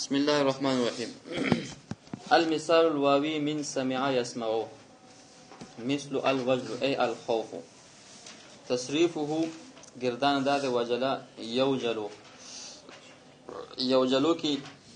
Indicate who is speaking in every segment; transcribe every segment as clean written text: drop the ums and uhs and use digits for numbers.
Speaker 1: بسم الله الرحمن الرحيم. المثال الواوي من سمع يسمع مثل الوجل أي الخوف. تصريفه گردان داد وجل يوجلو يوجلو کی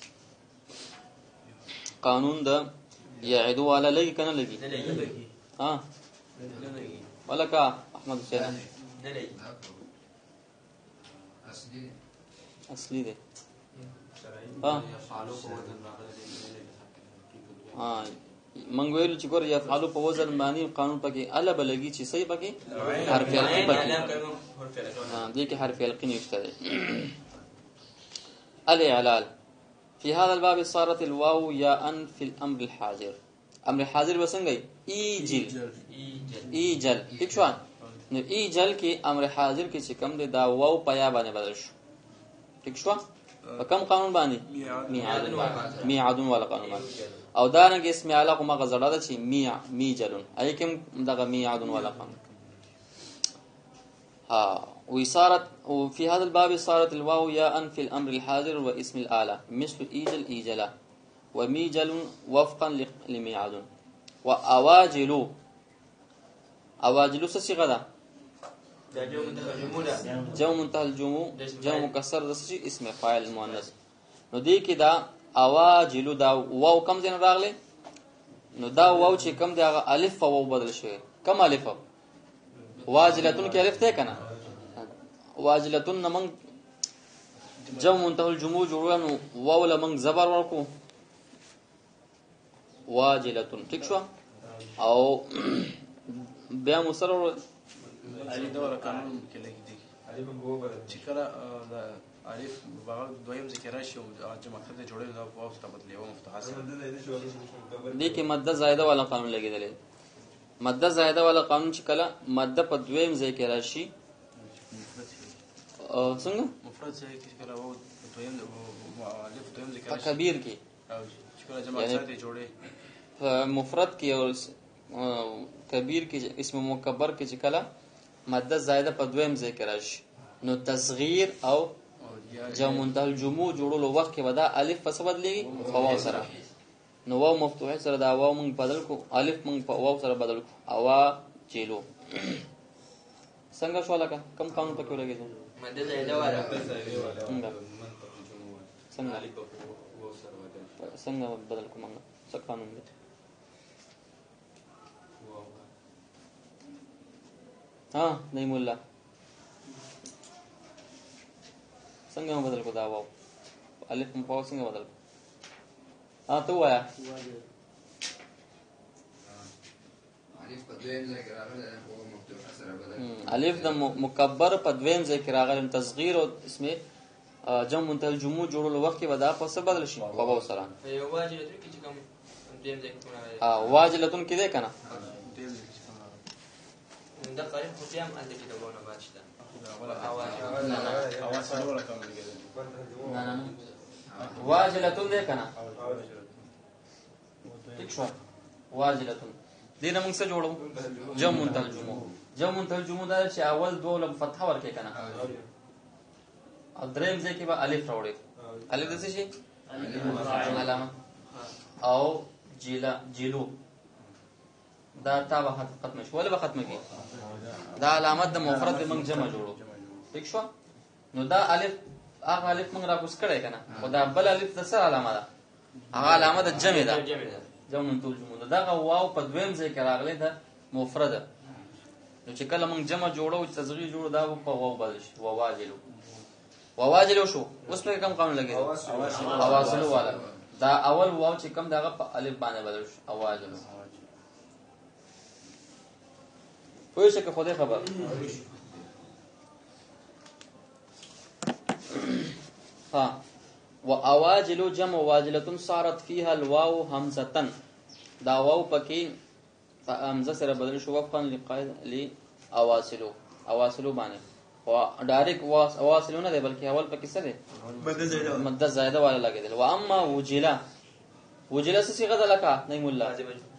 Speaker 1: قانون دا يعدو والا لگی کنا لگی ها ولا کا احمد حسین اصلی ده ها منګ ویل چې ګور يفعلوا په وزن باندې قانون پکې اله بلګي چې صحیح پکې حرف القی پکې دي کې حرف القی نشته الاعلال في هذا الباب صارت الواو ياء في الامر الحاضر. امر حاضر وسنګي ایجل ٹھیک شو نو ایجل کې امر حاضر کې چې کوم دا واو پیا باندې بدل شو ٹھیک شو په کوم قانون باندې میعاد ولا قانون باندې او دا رنګ اسم اعلی کومه غزړه ده چې میجلن اي کوم دغه میعاد ولا قانون وصارت وفي هذا الباب صارت الواو ياء في الامر الحاضر واسم الاله مثل ايجل وميجل وفقا لميعاد واواجل څه صيغه ده جو منتهى الجموع جو مكسر ده اسم فاعل مؤنث نو دې کې دا اواجل دا واو کم ځین راغله نو دا واو چې کم دی هغه الف او بدل شوی کم الف واجلتون کې الف ته کنه واجلتون نمن جو منتهى الجموع جوړو واو لمن زبر ورکو واجلتون ٹھیک شو او بیا مسرر
Speaker 2: علي دور قانون کې لګي دي علي په وو چې کله الف باغ دویم ذکر راشي او جمع کړه جوړه دا په وخت بدلې او مفتاح سره
Speaker 1: دي کې ماده زائده والا قانون لګیدل ماده زائده والا قانون چې کله ماده په دویم ذکر راشي څنګه
Speaker 2: مفرد ځای کې کله وو دویم الف دویم ذکر راشي
Speaker 1: کبیر کې
Speaker 2: چې کله جمع سره جوړه
Speaker 1: مفرد کې او کبیر کې اسم مکبر کې چې کله ماده زائده په دویم ذکر راشي نو تصغیر او جمع منتهى الجموع جوړولو وخت کې ودا الف په څه بدلېږي واو سره نو واو مفتوح سره دا واو موږ بدل کو الف موږ په واو سره بدل کو اوا چلو څنګه شو لکه کم قانون پکې ولګېږي
Speaker 3: ماده زائده والا
Speaker 1: څنګه بدل کوم څه قانون دی نعیم الله څنګه بدل کو دا واو الف په واو څنګه بدل ته وایا الف د مکبر په دویم ځای کې راغلی تصغیر او اسمه جمع منتهى الجموع جوړولو وخت کې ودا په څه بدل شي په واو سره
Speaker 3: واجلتون کې چې کوم دویم ځای کې
Speaker 1: واجلتون کې ده کنه
Speaker 3: دا قریب خصيام انده کې دونه باشته
Speaker 1: نه واجلتون ده کنه ٹھیک شو واجلتون دینه موږ څه جوړو جمع منتهى الجموع دا چې اول دوه لم فتح ورکې کنه او دریم ځکه به الف راوړي الف د څه شي علامه او جیلو دا تا به ختم شو ولا به ختم کی دا علامت د مفرد به موږ جمع جوړو ٹھیک شو نو دا الف هغه الف موږ را کوس کړی کنه او دا بل الف د څه علامه ده هغه علامه د جمع ده جمع منتهى الجموع دا واو په دویم ځای کې راغلی ده مفرد نو چې کله موږ جمع جوړو چې تصغیر جوړو دا په واو بدل شي واواجلو شو اوس په کوم قانون لګیږي اواصلو والا دا اول واو چې کوم دغه په الف باندې بدل شو اواجلو پوه شئ که خدای خبر واواجلو جمع واجلتون صارت فيها الواو همزه دا واو پکې همزه سره بدل شو وفقا لقاعده اواصلو باندې ډایرک اواصلونه دی بلکې اول پکې څه دی ماده زائده والا لګیدل و اما وجلا څه صيغه ده لکه نعیم الله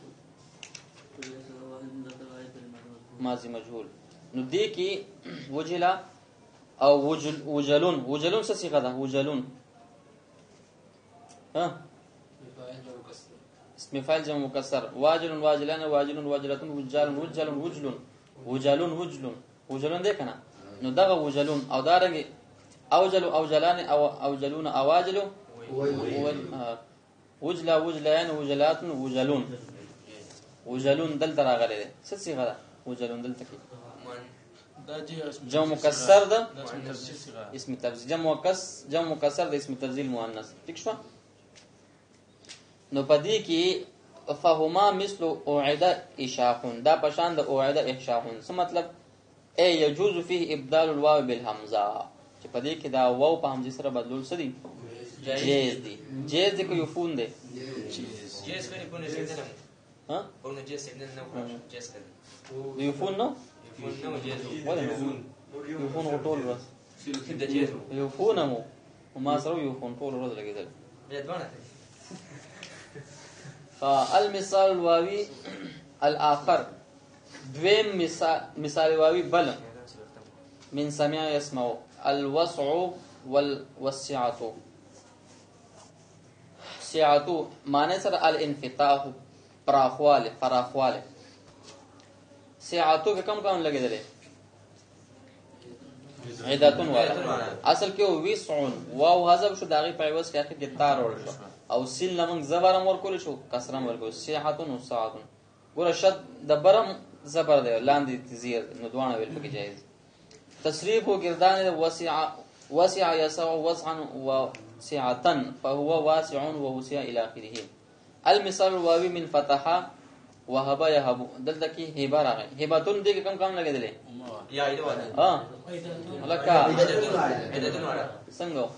Speaker 1: ماضی مجهول نو دې کې وجلا او وجلون څه صيغه ده وجلون ها اسم فاعل جمع مكسر. واجل واجلان واجل واجلتون وجال وجل وجل وجل وجل وجلون دې کنه نو دغه وجلون او دارنګ اوجل اوجلان او اوجلون اواجل وجلا وجلان وجلات وجلون وجلون دل تراغله څه صيغه ده وجلون دل تکي جمع مكسر ده اسم تفضيل جمع مكسر ده اسم تفضيل مؤنث ٹھیک شو نو پدې کې فهما مثل اوعده اشاحون دا پشان د اوعده احشاحون څه مطلب اي يجوز فيه ابدال الواو بالهمزه چې پدې کې دا واو په همزه سره بدلول څه دي جائز دي جائز دي کوي فون دي
Speaker 3: جائز کوي په نشي نه
Speaker 1: ها
Speaker 3: په نو جائز نه نه جائز کوي
Speaker 1: يفون نو
Speaker 3: يفون نو جائز
Speaker 1: ولا يفون ټول ورځ
Speaker 3: د جائز
Speaker 1: يفون مو وما سره يفون ټول ورځ لګیدل
Speaker 3: بیا دوانه
Speaker 1: فالمثال الواوي الاخر دویم مثال واوي بل من سمع يسمع الوسع والسعه سعه معنی سره الانفتاح فراخواله سعه کم لګیدل عداتون والا اصل کې وسع واو حذف شو داغي په عوض کې اخر کې تار ور شو او سین لمن زبر مور کول شو کسره مور کول سیحتون او ساعتون ګور شد د برم زبر دی لاندې تزیر نو دوانه ویل پکې جایز تصریف او گردان وسع يسع وسعا وسعه فهو واسع ووسع الى اخره. المثال الواوي من فتح وهب يهب دلته کې هبه راغی هبتون دې کم لګیدلې
Speaker 3: یا ایده ولا
Speaker 1: ها لکه
Speaker 3: ایده ولا
Speaker 1: څنګه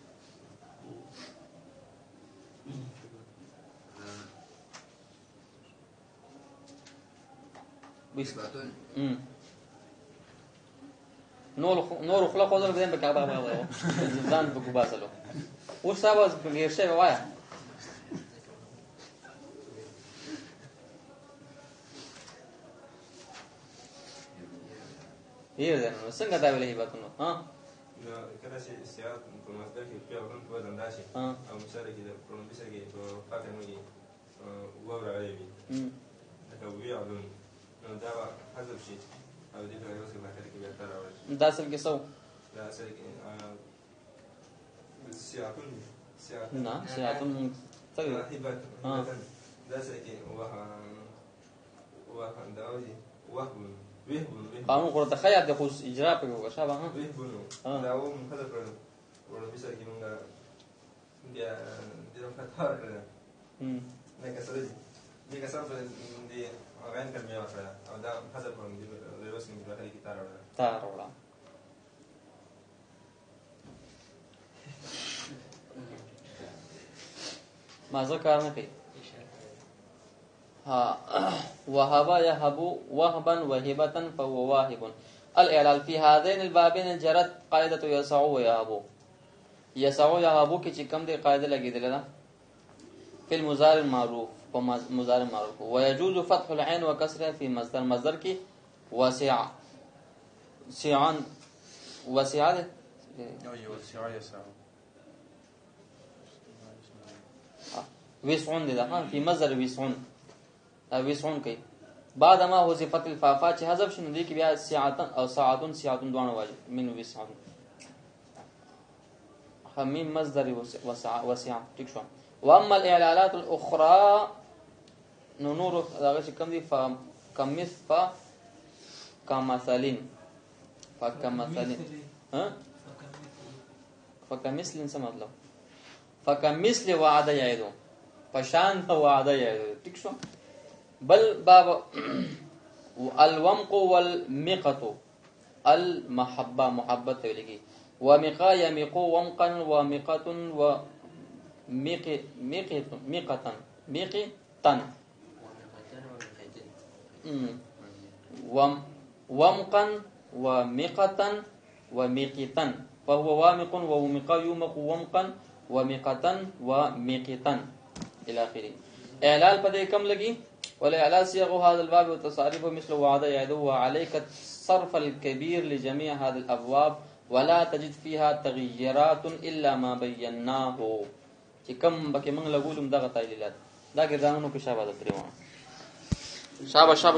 Speaker 1: نور خلق وزر بدين بكعبه ما زان بكباسلو وسابز غير شيء وایا ايه ده څنګه دا ویلې باتونو ها
Speaker 4: کله چې سیاق په مصدر کې په اورن په وزن راشي او مثال کې د پرونبیسر کې په فاتحه کې و راوي دا وی علون دا حذف شي او دې په واسطه باندې کې بیا تر راوړي
Speaker 1: دا اصل کې څو
Speaker 4: دا اصل کې سیاقون
Speaker 1: نه سیاقون څنګه
Speaker 4: دا اصل کې وه دا وه
Speaker 1: قانون قرآن تخيل ده خصوص إجراء بيجوا شابه ها
Speaker 4: ده هو من هذا البرد ولا بيسأل كمان ده ده فتار كده نكسر دي كسر دي أغاني كلمة واحدة أو ده هذا البرد دي بس من بحري كتار ولا
Speaker 1: تار ولا ما ذكرنا فيه ها وهب يهب وهبا وهبة فهو واهب. الإعلال في هذين البابين جرت قاعدة يسع ويهب يسع يهب کی چکم دی قاعده لګیدل ده في المضارع المعروف ومضارع معروف ويجوز فتح العين وكسرها في مصدر کی وسع سعان وسع ده وسعون ده في مصدر وسعون وسعون کوي بعد ما هو صفت الفافا چې حذف شنو دي کې بیا ساعتن او ساعتن ساعتن دوه واجب من وسعون همين مصدر وسع ٹھیک شو. واما الاعلالات الاخرى نور دغه چې کوم دي كمثلين ها فكمثل څه مطلب فكمثل وعده یادو پشان وعده یادو ٹھیک شو. بل باب الومق والمقة المحبة محبة ولكي ومقا يمق ومقا ومقة ومقة ومقا ومقة ومقتا فهو وامق ومقا يومق ومقا ومقة ومقتا إلى آخره. إعلال بدأ كم لقي ولا على صيغ هذا الباب وتصاريفه مثل وعد يعده وعليك الصرف الكبير لجميع هذه الأبواب ولا تجد فيها تغييرات إلا ما بيناه چې کم بکې موږ لګولم دغه تعلیلات دا ګردانونو کې شابه ده پرې شابه